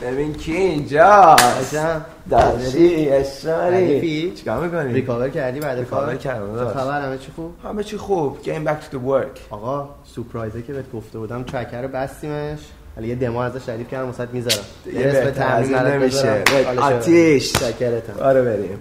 ببین کی اینجا داشتی اشاری چیکار میکنی؟ ریکاور کردی بعد ریکاور کردم. خبر همه چی خوب؟ همه چی خوب. Getting back to the work. آقا سورپرایزه که بهت گفته بودم ترکر رو بستیمش. حالا یه دمو ازش تعریف کردم واسات میذارم. به تمرین نمیشه. آتیش ترکرتم. آره بریم.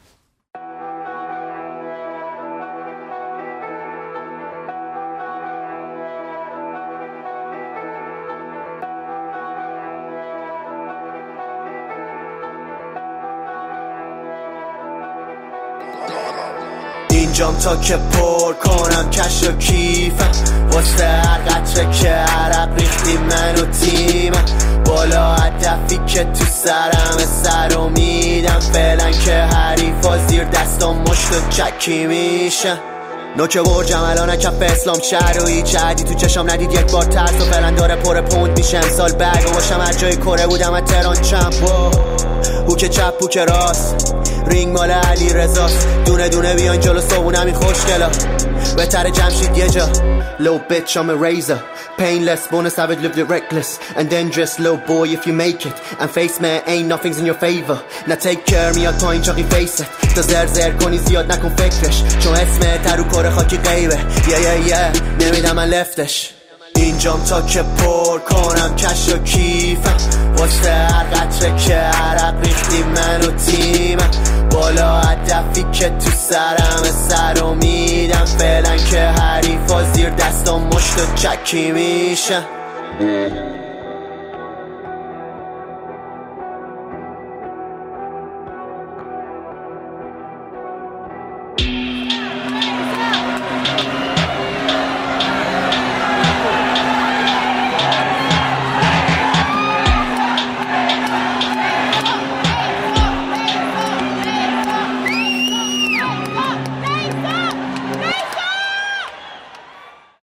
اینجام تا که پر کنم کش و کیفم واسه هر قطره که عرق ریختی من و تیمم بالا هدفی که تو سرم سر و میدم فعلا که حریفا زیر دستم مشت و چکی میشن نوک برجم الان کف اسلام شهرویی چردی تو چشام ندید یک بار ترس و فعلا داره پر پوند میشه امسال برگ و باشم هر جای کره بودم از تهران چمپ هوک چپ هوک راست رینگ مال علی رزاست دونه دونه بیان جلو صابون همین خوشگلا بهتر جمشید یه جا Little bitch I'm a razor Painless born a savage lived it reckless And dangerous little boy if you make it And face man ain't nothing's in your favor Now take care میاد پایین چاقی فیست تا زر کنی زیاد نکن فکرش چون اسمه ترو کره خاکی غیبه نمیدم من لفتش اینجام تا که پر کنم کش و کیفم واسه هر قطره که عرق ریختی من و تیمم بالا هدفی که تو سرم سر و میدم فعلا که حریفا زیر دستم مشت و چکی میشن